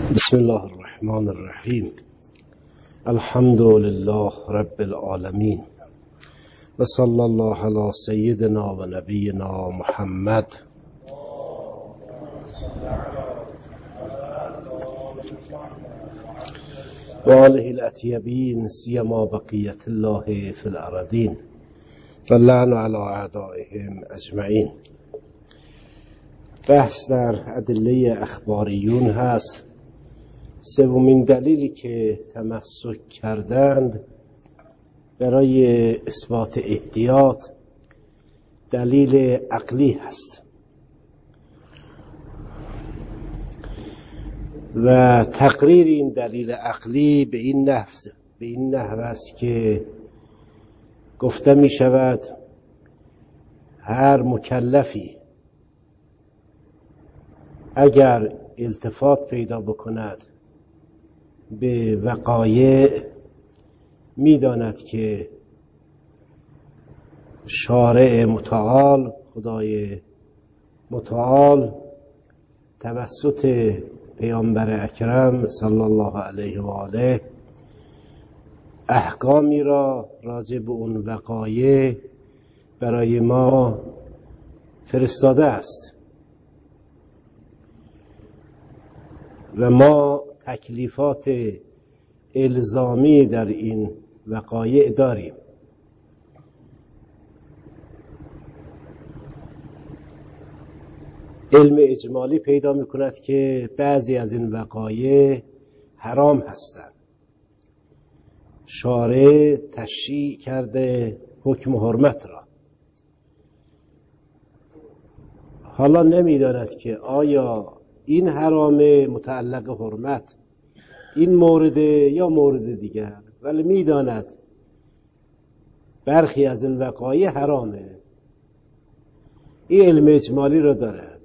بسم الله الرحمن الرحیم. الحمد لله رب العالمین و صلی الله علی سیدنا و نبینا محمد و آله الاطیبین سیما بقیت الله فی الارضین و لعن علی اعدائهم اجمعین. بحث در ادله اخباریون هست. سومین دلیلی که تمسک کردند برای اثبات احتیاط دلیل عقلی هست و تقریر این دلیل عقلی به این نحو است که گفته می شود هر مکلفی اگر التفات پیدا بکند به وقایع می‌داند که شارع متعال، خدای متعال توسط پیامبر اکرم صلی الله علیه و آله احکامی را راجع به اون وقایع برای ما فرستاده است و ما تکلیفات الزامی در این وقایع داریم. علم اجمالی پیدا می‌کند که بعضی از این وقایع حرام هستند. شارع تشریع کرده حکم حرمت را. حالا نمی‌داند که آیا این حرامه متعلق حرمت این مورد یا مورد دیگر، ولی میداند برخی از این وقایع حرامه. این علم اجمالی را دارد.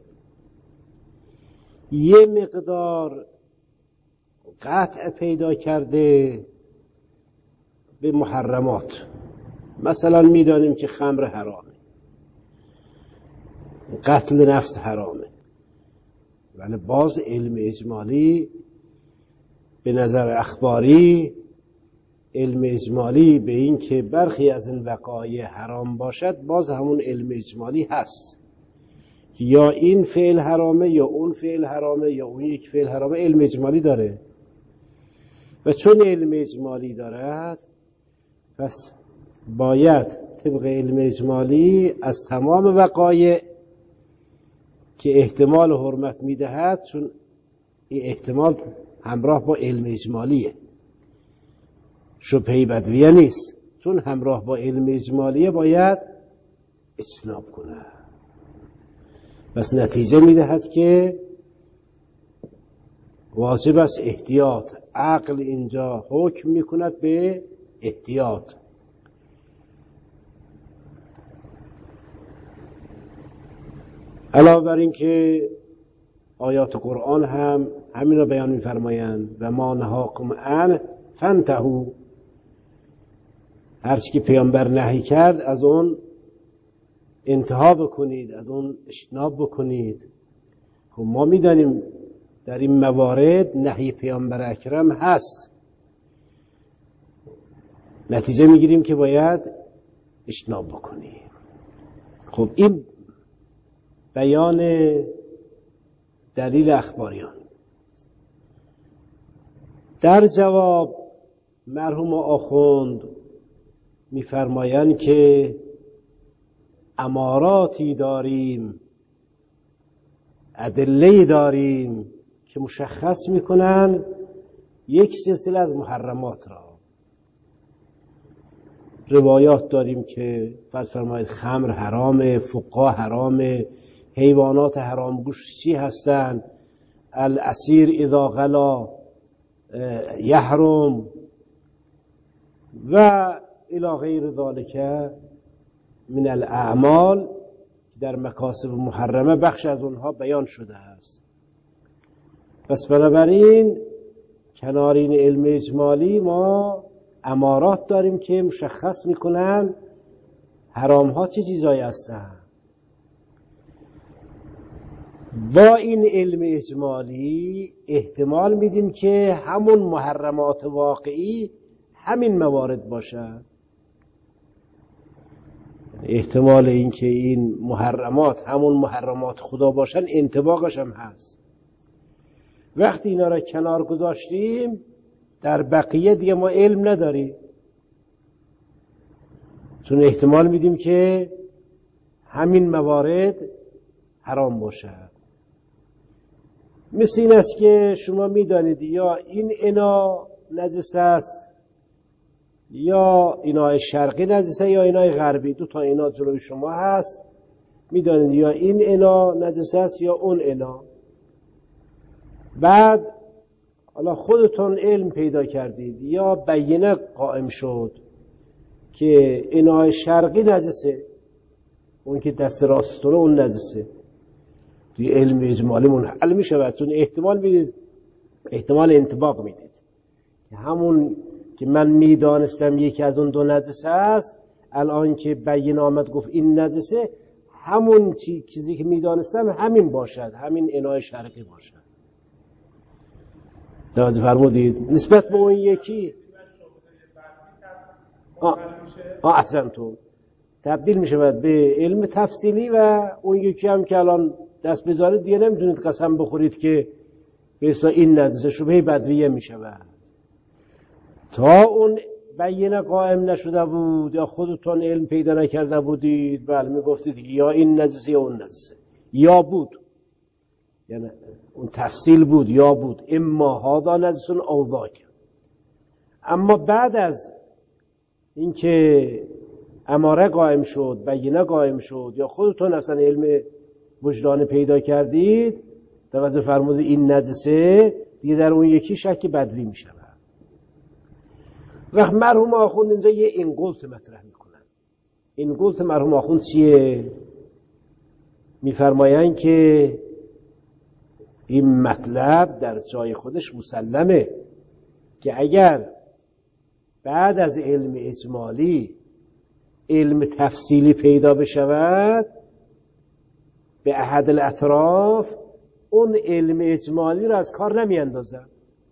یه مقدار قطع پیدا کرده به محرمات. مثلا میدانیم که خمر حرامه، قتل نفس حرامه، ولی باز علم اجمالی به نظر اخباری علم اجمالی به این که برخی از این وقایع حرام باشد باز همون علم اجمالی هست که یا این فعل حرامه یا اون فعل حرامه یا اون یک فعل حرامه. علم اجمالی داره و چون علم اجمالی دارد پس باید طبق علم اجمالی از تمام وقایع که احتمال حرمت میدهد، چون این احتمال همراه با علم اجمالیه، شبهه بدویه نیست، چون همراه با علم اجمالیه باید اجتناب کنه. بس نتیجه میدهد که واجب است احتیاط. عقل اینجا حکم میکند به احتیاط. علاوه بر این که آیات قرآن هم همین را بیان می‌فرمایند و ما نهاکم عنه فانتهوا. هر چی که پیامبر نهی کرد از اون انتها بکنید، از اون اجتناب بکنید. خب ما می‌دانیم در این موارد نهی پیامبر اکرم هست، نتیجه می‌گیریم که باید اجتناب بکنیم. خب این بیان دلیل اخباریان. در جواب مرحوم آخوند می‌فرمایند که اماراتی داریم، ادله‌ای داریم که مشخص می‌کنن یک سلسله از محرمات را. روایات داریم که فرض فرمایید خمر حرامه، فقا حرامه، حیوانات حرام گوشت چی هستند، الاسیر اذا غلا یحرم و الی غیر ذالک من الاعمال در مکاسب محرمه بخش از اونها بیان شده است. پس بنابراین کنار این علم اجمالی ما امارات داریم که مشخص میکنن حرام ها چه چیزایی هستند. با این علم اجمالی احتمال میدیم که همون محرمات واقعی همین موارد باشد. احتمال این که این محرمات همون محرمات خدا باشن انطباقش هم هست. وقتی اینا را کنار گذاشتیم در بقیه دیگه ما علم نداریم، چون احتمال میدیم که همین موارد حرام باشد. مثل این است که شما میدانید یا این انا نجس است یا اینای شرقی نجسه یا اینای غربی، دو تا انا جلوی شما هست، میدانید یا این انا نجس است یا اون انا. بعد حالا خودتون علم پیدا کردید یا بینه قائم شد که اینای شرقی نجسه، اون که دست راستونه اون نجسه، توی علم اجمالی منحل میشه و چون احتمال میدید، احتمال انطباق میدید که همون که من میدانستم یکی از اون دو نجسه است، الان که بین آمد گفت این نجسه، همون چیزی که میدانستم همین باشد، همین اینای شرقی باشد. توجه فرمودید؟ نسبت به اون یکی احسنتون تبدیل میشه به علم تفصیلی و اون یکی هم که الان دست بذارید دیگه نمیتونید قسم بخورید که به اصطلاح این نجسه، شبهه بدویه میشه. تا اون بینه قائم نشده بود یا خودتون علم پیدا نکرده بودید، بله میگفتید یا این نجسه یا اون نجسه، یا بود، یعنی اون تفصیل بود، یا بود اما هذا نجسون او ذاک. اما بعد از اینکه اماره قائم شد، بینه قائم شد یا خودتون اصلا علم وجدان پیدا کردید، توجه فرمودید این نجسه، دیگه در اون یکی شک بدوی میشه. وقت مرحوم آخوند اینجا یه اینگلت مطرح میکنن. اینگلت مرحوم آخوند چیه؟ میفرمایند که این مطلب در جای خودش مسلمه که اگر بعد از علم اجمالی علم تفصیلی پیدا بشود به احد الاطراف، اون علم اجمالی رو از کار نمی اندازن.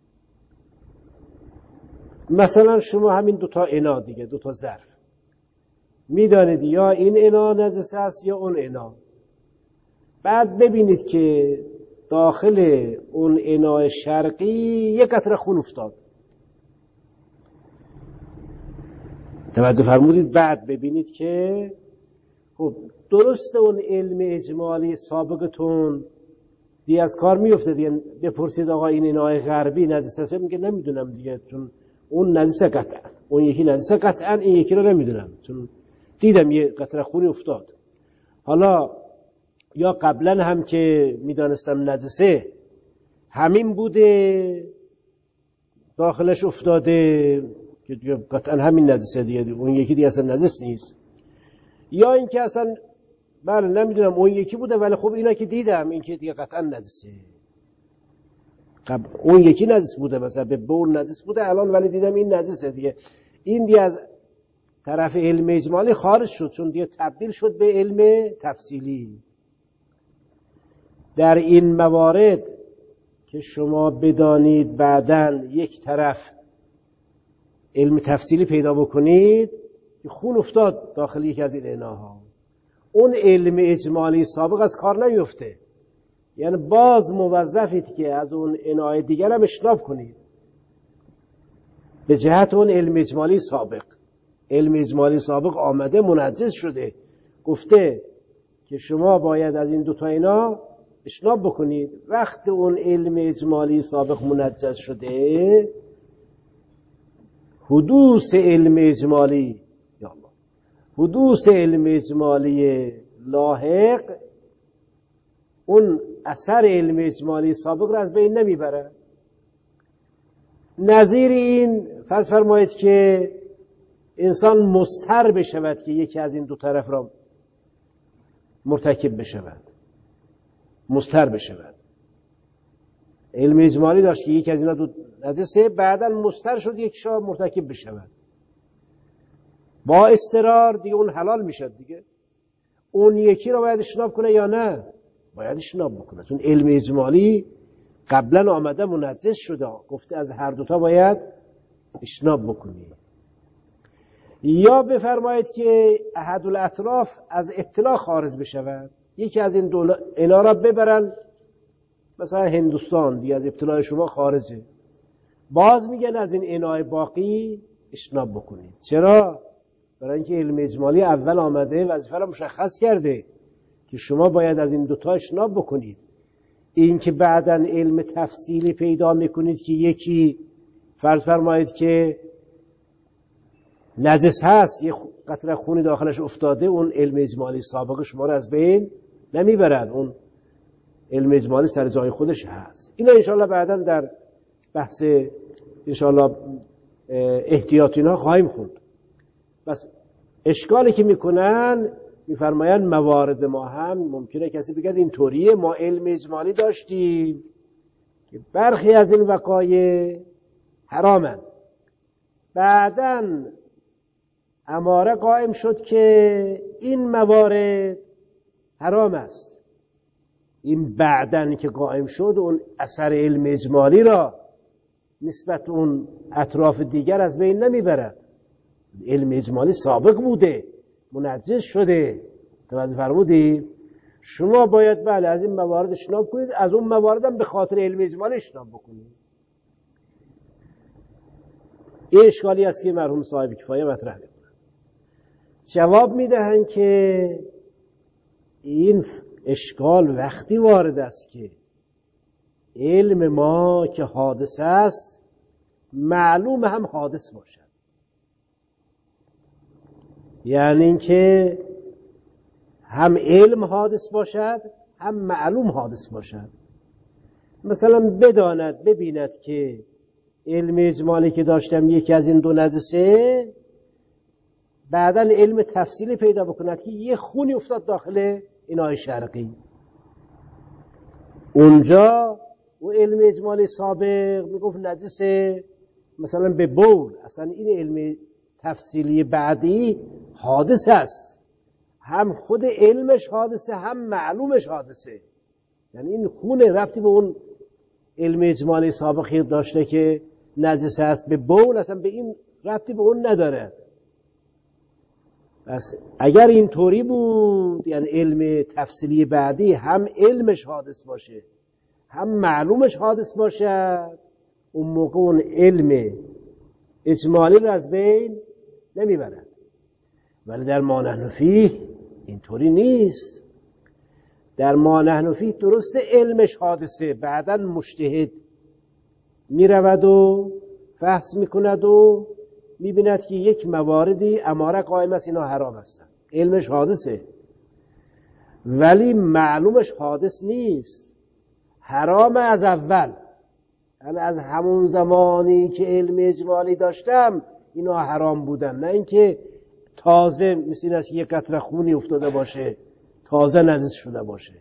مثلا شما همین دوتا انا دیگه، دوتا ظرف میدانید یا این انا نجس است یا اون انا، بعد ببینید که داخل اون انای شرقی یک قطره خون افتاد، توجه فرمودید، بعد ببینید که خب درست اون علم اجمالی سابقتون دیگه از کار میفته دیگه. بپرسید آقا این انای غربی نجس است، میگه نمیدونم دیگه، چون اون نجس قطعا، اون یکی نجس قطعا، این یکی رو نمیدونم چون دیدم یه قطره خونی افتاد. حالا یا قبلا هم که میدانستم نجسه همین بوده داخلش افتاده که قطعا همین نجسه دیگه، اون یکی دیگه اصلا نجس نیست. یا این که اصلا بله نمیدونم اون یکی بوده ولی خب اینا که دیدم این که دیگه قطعا نجسه، اون یکی نجس بوده مثلا به بول نجس بوده الان ولی دیدم این نجسه دیگه، این دیگه از طرف علم اجمالی خارج شد چون دیگه تبدیل شد به علم تفصیلی. در این موارد که شما بدانید بعداً یک طرف علم تفصیلی پیدا بکنید که خون افتاد داخل یک از این اناها، اون علم اجمالی سابق از کار نمیفته، یعنی باز موظفید که از اون انای دیگر هم اجتناب کنید به جهت اون علم اجمالی سابق. علم اجمالی سابق آمده منجز شده، گفته که شما باید از این دوتا اینا اجتناب بکنید. وقت اون علم اجمالی سابق منجز شده، حدوث علم اجمالی حدوث علم اجمالی لاحق اون اثر علم اجمالی سابق رو از بین نمیبره. نظیر این فرض فرمایید که انسان مضطر بشود که یکی از این دو طرف را مرتکب بشود، مضطر بشود. علم اجمالی داشت که یکی از اینا دو نجسه، بعداً مضطر شد یکیش را مرتکب بشود با اضطرار، دیگه اون حلال میشد دیگه. اون یکی را باید اجتناب کنه یا نه؟ باید اجتناب بکنه، چون علم اجمالی قبلا آمده منجس شده، گفته از هر دوتا باید اجتناب بکنی. یا بفرمایید که احد الاطراف از ابتلا خارج بشود، یکی از این اینا را ببرن مثلا هندوستان، دیگه از ابتلاع شما خارجه، باز میگن از این اینای باقی اجتناب بکنید. چرا؟ برای اینکه علم اجمالی اول آمده وظیفه را مشخص کرده که شما باید از این دوتا اجتناب بکنید. این که بعداً علم تفصیلی پیدا میکنید که یکی فرض فرمایید که نجس هست، یه قطره خونی داخلش افتاده، اون علم اجمالی سابق شما را از بین نمیبرد، اون علم اجمالی سر جای خودش هست. اینا انشاءالله بعداً در بحث انشاءالله احتیاطی ها خواهیم خوند. بس اشکالی که میکنن میفرمایند موارد ما هم ممکنه کسی بگه اینطوریه، ما علم اجمالی داشتیم که برخی از این وقایع حرامن، بعداً اماره قائم شد که این موارد حرام است. این بعداً که قائم شد اون اثر علم اجمالی را نسبت اون اطراف دیگر از بین نمیبرد. علم اجمالی سابق بوده، منجس شده. توجه فرمودید؟ شما باید بله از این موارد اجتناب کنید، از اون موارد هم به خاطر علم اجمالی اجتناب بکنید. این اشکالی است که مرحوم صاحب کفایه مطرح می‌کنند. جواب میدهند که این اشکال وقتی وارد است که علم ما که حادث است معلوم هم حادث باشد، یعنی اینکه هم علم حادث باشد هم معلوم حادث باشد. مثلا بداند ببیند که علم اجمالی که داشتم یکی از این دو نجسه، بعدا علم تفصیلی پیدا بکند که یه خونی افتاد داخل اینای شرقی، اونجا و علم اجمالی سابق میگفت نجسه مثلا به بول، اصلا این علم تفصیلی بعدی حادث است، هم خود علمش حادثه هم معلومش حادثه. یعنی این خون ربطی به اون علم اجمالی سابقی داشته که نجس است به بول، اصلا به این ربطی به اون نداره. پس اگر این طوری بود، یعنی علم تفصیلی بعدی هم علمش حادث باشه هم معلومش حادث باشه، اون موقع اون علم اجمالی رو از بین نمیبرد. ولی در ما نحن فیه اینطوری نیست. در ما نحن فیه درست علمش حادثه، بعداً مجتهد میرود و فحص میکند و میبیند که یک مواردی اماره قائم است اینا حرام هستند، علمش حادثه ولی معلومش حادث نیست، حرام از اول، یعنی از همون زمانی که علم اجمالی داشتم اینا حرام بودن، نه اینکه تازه مثل این است که یک قطره خونی افتاده باشه تازه نجس شده باشه.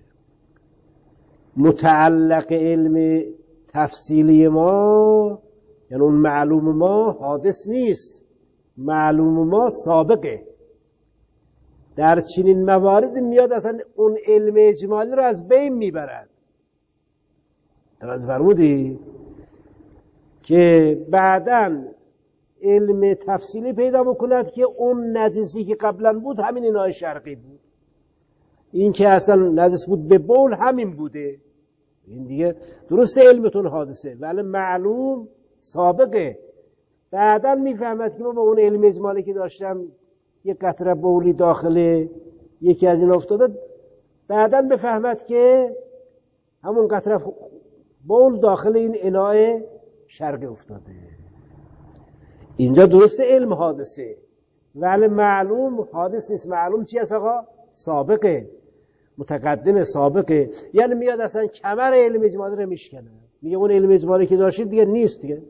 متعلق علم تفصیلی ما یعنی اون معلوم ما حادث نیست، معلوم ما سابقه. در چنین موارد میاد اصلا اون علم اجمالی رو از بین میبرد. توجه فرمودی؟ که بعداً علم تفصیلی پیدا بکند که اون نجسی که قبلا بود همین اینای شرقی بود، این که اصلا نجس بود به بول همین بوده. این دیگه درست علمتون حادثه ولی معلوم سابقه. بعداً میفهمد که ما با اون علم اجمالی که داشتم یک قطره بولی داخل یکی از این افتاده، بعداً بفهمد که همون قطره بول داخل این اینای شرقی افتاده. اینجا درست علم حادثه ولی معلوم حادث نیست. معلوم چی است آقا؟ سابقه، متقدم سابقه. یعنی میاد اصلا کمر علم اجمالی رو میشکنه، میگه اون علم اجمالی که داشتید دیگه نیست، دیگه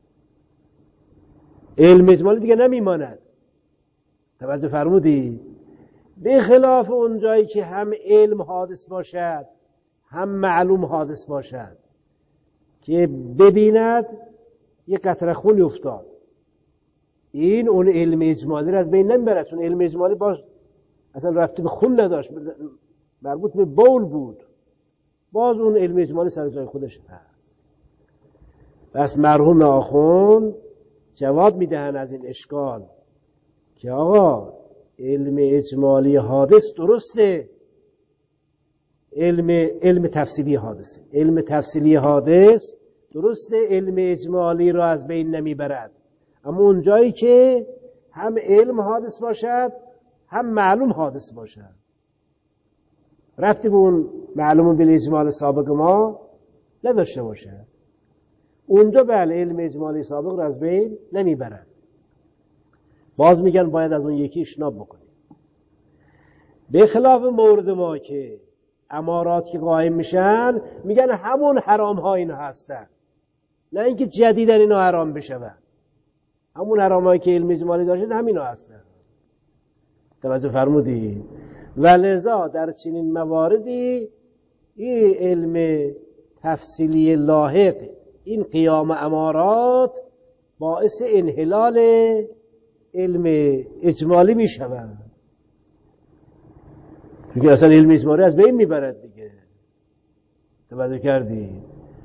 علم اجمالی دیگه نمیماند. توجه فرمودی؟ به خلاف اون جایی که هم علم حادث باشد هم معلوم حادث باشد، که ببیند یک قطره خونی افتاد، این اون علم اجمالی رو از بین نمیبرد، چون علم اجمالی باش اصلا رفتی به خون نداشت، مربوط به بول بود. باز اون علم اجمالی سر جای خودش هست. بس مرحوم آخوند جواب میدهن از این اشکال که آقا علم اجمالی حادث درسته، علم تفصیلی حادثه. علم تفصیلی حادث درسته علم اجمالی رو از بین نمیبرد، اما اون جایی که هم علم حادث باشد هم معلوم حادث باشد، رفتی به اون معلوم بالاجمال سابق ما نداشته باشد، اونجا بله علم اجمالی سابق رو از بین نمیبرد. باز میگن باید از اون یکی اجتناب بکنیم. به خلاف مورد ما که امارات که قائم میشن میگن همون حرام ها اینا هستن، نه اینکه جدیدن اینا حرام بشون. همون حرام هایی که علم اجمالی داشتن همینا هستن. توجه فرمودید؟ ولذا در چنین مواردی این علم تفصیلی لاحق، این قیام امارات باعث انحلال علم اجمالی میشوند، چون اصلا علم اجمالی از بین میبرد دیگه. توجه کردید؟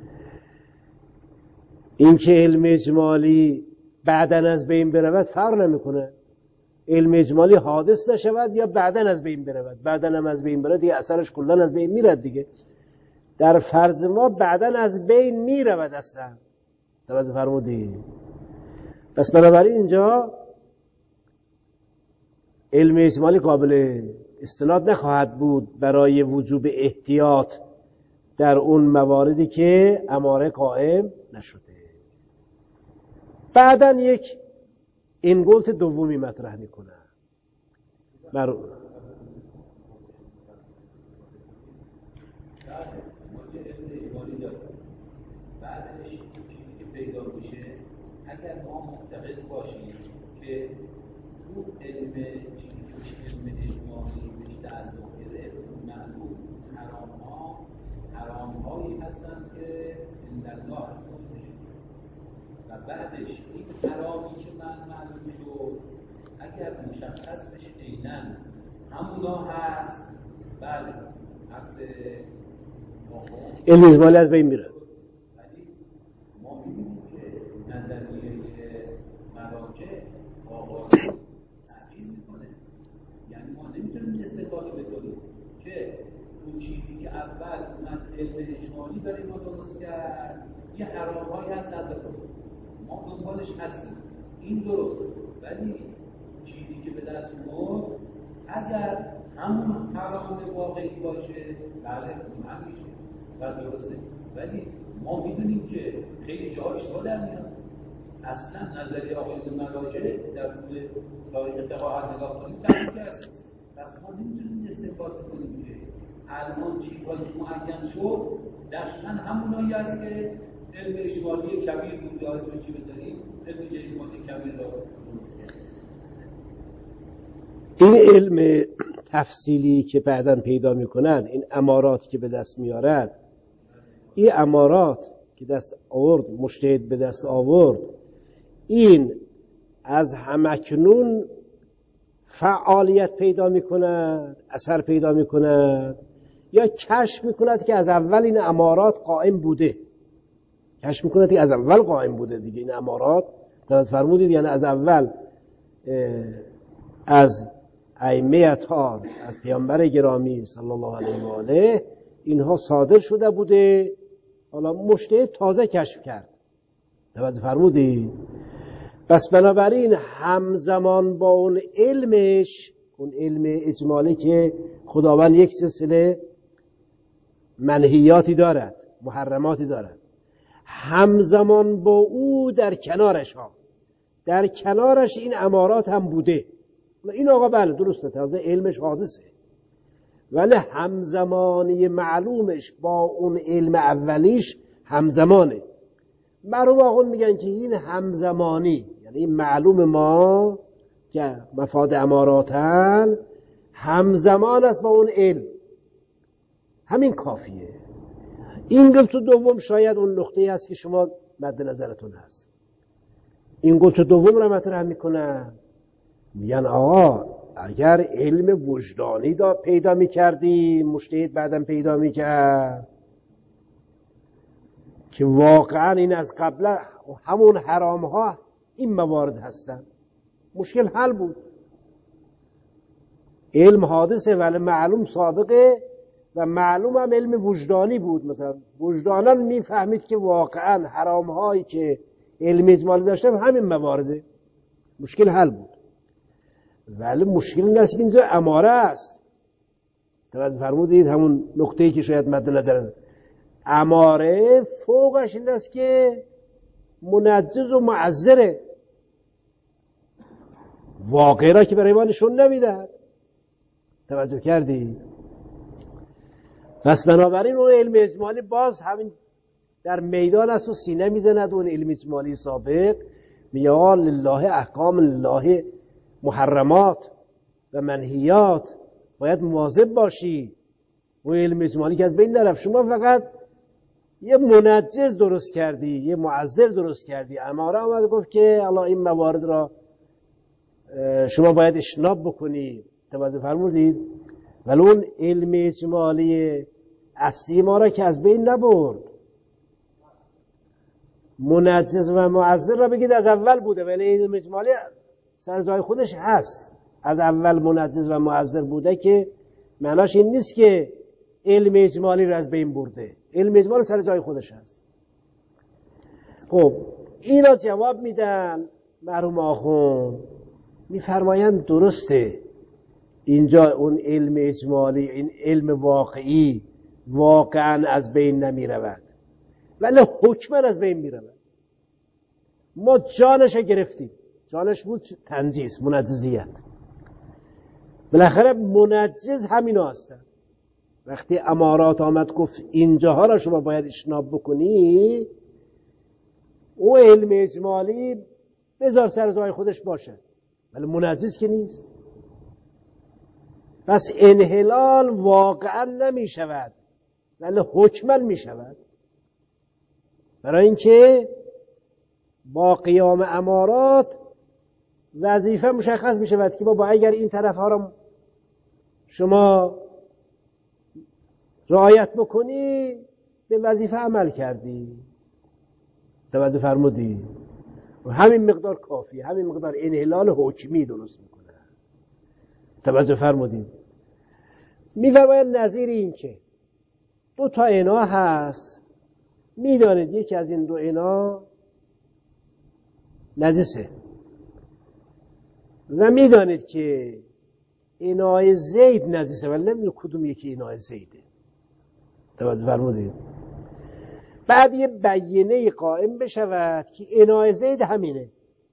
این که علم اجمالی بعدن از بین برود فرق نمیکنه، علم اجمالی حادث نشود یا بعدن از بین برود. بعدن هم از بین برود دیگه اثرش کلن از بین میرد دیگه. در فرض ما بعدن از بین میرود اصلا. توجه فرمودید؟ پس بنابراین اینجا علم اجمالی قابل استناد نخواهد بود برای وجوب احتیاط در اون مواردی که اماره قائم نشده. بعدن یک انگلت دومی مطرح میکنه. بعدش چیزی که پیدا میشه اگر ما معتقد باشیم که اون علم چیزی که میشه علم اجمالی بهش تعلق گرفت معلوم حرام‌هایی هستن که الله هستن و بعدش این حرامی که معلوم شد اگر مشخص بشه عیناً همونا هست، بله حق علم اجمالی از بین میره. ولی ما می‌بینیم که نظریه مراجع آغازی تغییر میکنه. یعنی ما نمیتونیم استفاده بکنیم که اون چیزی که اول من علم اجمالی داریم ما درست کرد یه حرام‌هایی هست نظر کنیم، ما دنبالش هستیم، این درسته، ولی چیزی که به دست ما اگر همون حرام واقعی باشه بله اون میشه و درسته، ولی ما میدونیم که خیلی جاها اشتباه در میاد. اصلا نظریه آقایون مراجع در طول تاریخ فقاهت نگاه کنیم تغییر کرده. پس ما نمیتونیم استفاده کنیم که الان چیزهایی که معین شد دقیقا همونایی است که علم اجمالی کبیر بود یا اسمش چی بذاریم علم اجمالی کبیر را درست کرد. این علم تفصیلی که بعداً پیدا میکنند، این امارات که به دست میارد، این امارات که دست آورد، مجتهد به دست آورد، این از همکنون فعالیت پیدا میکند، اثر پیدا میکند، یا کشف میکند که از اول این امارات قائم بوده. کشف میکند که از اول قائم بوده دیگه این امارات. درست فرمودید؟ یعنی از اول از ائمه اطهار، از پیامبر گرامی صلی الله علیه و آله اینها صادر شده بوده، حالا مجتهد تازه کشف کرد. توجه فرمودید؟ پس بنابراین همزمان با اون علمش، اون علم اجمالی که خداوند یک سلسله منهیاتی دارد، محرماتی دارد، همزمان با او در کنارش این امارات هم بوده. این آقا بله درسته تازه علمش حادثه، ولی همزمانی معلومش با اون علم اولیش همزمانه. مرحوم آقا میگن که این همزمانی یعنی این معلوم ما که مفاد اماراتن همزمان است با اون علم، همین کافیه. این گفت دوم شاید اون نقطه‌ای هست که شما مد نظرتون هست. این گفت دوم رو مطرح میکنن، میگن آقا اگر علم وجدانی پیدا میکردیم، مجتهد بعدم پیدا میکرد، که واقعا این از قبل همون حرام ها این موارد هستن، مشکل حل بود. علم حادثه ولی معلوم سابقه و معلوم هم علم وجدانی بود. مثلا وجدانا میفهمید که واقعا حرام هایی که علم اجمالی داشته همین موارده، مشکل حل بود. ولی مشکل این است که اینجا اماره است. توجه فرمودید؟ همون نکته‌ای که شاید مد نظر اماره فوقش این است که منجز و معذره، واقعی را که برای ما نشون نمیدن. توجه کردی؟ پس بنابراین اون علم اجمالی باز همین در میدان است و سینه میزند. اون علم اجمالی سابق میگه لله احکام، لله محرمات و منهیات، باید مواظب باشی. اون علم اجمالی که از بین نرفت، شما فقط یه منجز درست کردی، یه معذر درست کردی. اماره آمد گفت که الله این موارد را شما باید اجتناب بکنی. توجه فرمودید؟ ولی اون علم اجمالی اصلی ما را که از بین نبرد. منجز و معذر را بگید از اول بوده، ولی علم اجمالی سر جای خودش هست. از اول منجز و معذر بوده که معناش این نیست که علم اجمالی را از بین برده. علم اجمالی سر جای خودش هست. خب اینا جواب میدن مرحوم آخوند، میفرمایند درسته اینجا اون علم اجمالی، این علم واقعی واقعا از بین نمی رود، ولی حکما از بین می رود. ما جانش گرفتیم، جانش بود تنجیز، منجزیت. بالاخره منجز همین هستن. وقتی امارات آمد گفت اینجاها را شما باید اجتناب بکنی، او علم اجمالی بذار سر جای خودش باشه، ولی منجز که نیست. پس انحلال واقعا نمی شود ولی حکما می شود، برای اینکه با قیام امارات وظیفه مشخص می شود که با اگر این طرف ها را شما رعایت بکنی به وظیفه عمل کردی. توجه فرمودی؟ و همین مقدار کافیه، همین مقدار انحلال حکمی درست میکنه. توجه فرمودی؟ میفرماید نظیر این که دو تا انا هست، میدانید یکی از این دو انا نجسه و میدانید که انای زید نجسه ولی نمیدونید کدوم یکی انای زیده. توجه فرمودید؟ بعد یه بیینه قائم بشود که انای زید همینه.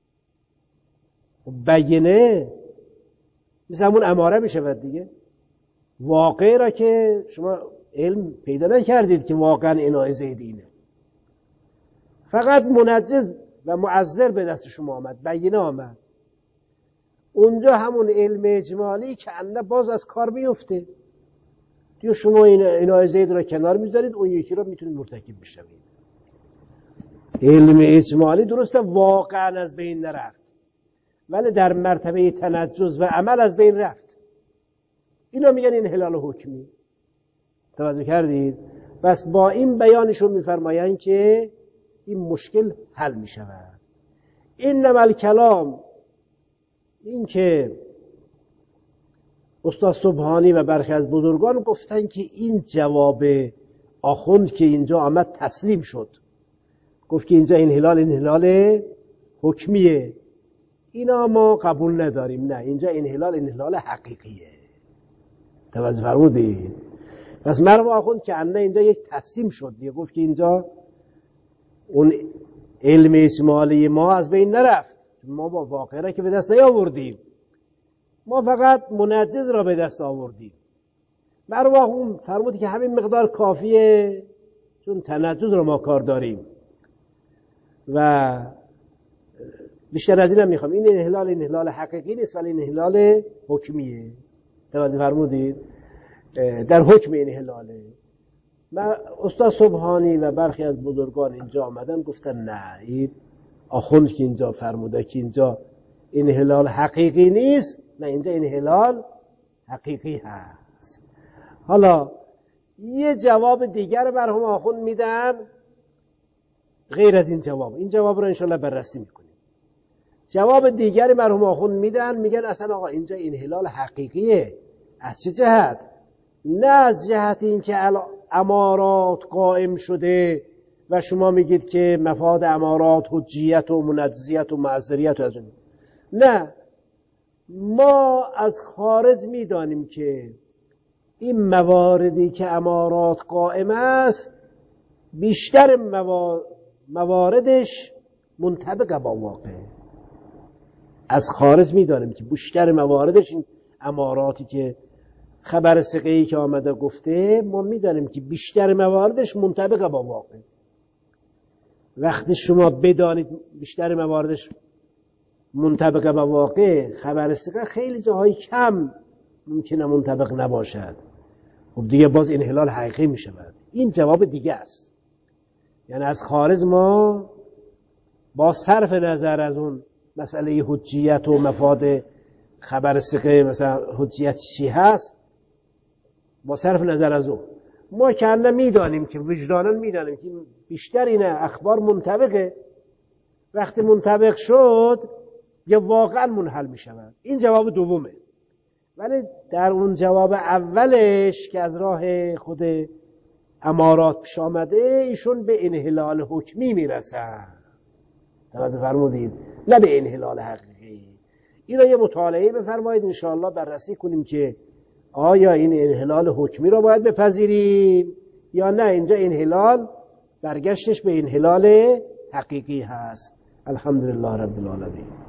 بیینه مثل همون اماره بشود دیگه. واقع را که شما علم پیدا نکردید که واقعا انای زید اینه، فقط منجز و معذر به دست شما آمد، بیینه آمد. اونجا همون علم اجمالی که انده باز از کار میفته دیگه. شما انای زید را کنار میذارید، اون یکی را میتونید مرتکب بشوید. علم اجمالی درسته واقعا از بین نرفت، ولی در مرتبه تنجز و عمل از بین رفت. اینا میگن انحلال حکمی. توجه کردید؟ بس با این بیانشون میفرمایند که این مشکل حل میشود. اینما الکلام، این که استاد سبحانی و برخی از بزرگان گفتن که این جواب آخوند که اینجا آمد تسلیم شد، گفت که اینجا انحلال حکمیه، اینا ما قبول نداریم. نه، اینجا انحلال حقیقیه. توجه فرمودید؟ پس مرحوم آخوند که انه اینجا یک تسلیم شد دیگه، گفت که اینجا اون علم اجمالی ما از بین نرفت، ما با واقع را که به دست نیاوردیم، ما فقط منجز را به دست آوردیم. مرحوم آخوند فرمود که همین مقدار کافیه، چون تنجز را ما کار داریم و بیشتر از این هم میخوام. این انحلال حقیقی نیست ولی انحلال حکمیه. توجه فرمودید؟ در حکم انحلاله. استاد سبحانی و برخی از بزرگان اینجا آمدن گفتن نه، این آخوند که اینجا فرموده که اینجا انحلال حقیقی نیست، نه اینجا انحلال حقیقی هست. حالا یه جواب دیگر مرحوم آخوند میدن غیر از این جواب رو انشالله بررسی میکنیم. جواب دیگری مرحوم آخوند میگن اصلا آقا اینجا انحلال حقیقیه. از چه جهت؟ نه از جهت این که امارات قائم شده و شما میگید که مفاد امارات حجیت و منجزیت و معذریت و از اون. نه، ما از خارج میدانیم که این مواردی که امارات قائم است بیشتر مواردش منطبق با واقع. از خارج میدانیم که بیشتر مواردش این اماراتی که خبر ثقه‌ای که آمده گفته، ما میدانیم که بیشتر مواردش منطبق با واقع. وقتی شما بدانید بیشتر مواردش منطبق با واقع، خبر ثقه خیلی جاهای کم ممکنه منطبق نباشد، خب دیگه باز انحلال حقیقی می شود. این جواب دیگه است. یعنی از خارج ما با صرف نظر از اون مسئله حجیت و مفاد خبر ثقه، مثلا حجیت چی هست، با صرف نظر از اون ما کنه میدانیم که وجدانا میدانیم که بیشتر اینه اخبار منطبقه. وقتی منطبق شد یا واقعا منحل می شود. این جواب دومه. ولی در اون جواب اولش که از راه خود امارات پیش آمده، ایشون به انحلال حکمی میرسن. توجه فرمودید؟ نه به انحلال حقیقی. اینا یه مطالعه بفرمایید انشاءالله بررسی کنیم که آیا این انحلال حکمی رو باید بپذیریم یا نه اینجا انحلال برگشتش به انحلال حقیقی هست. الحمدلله رب العالمین.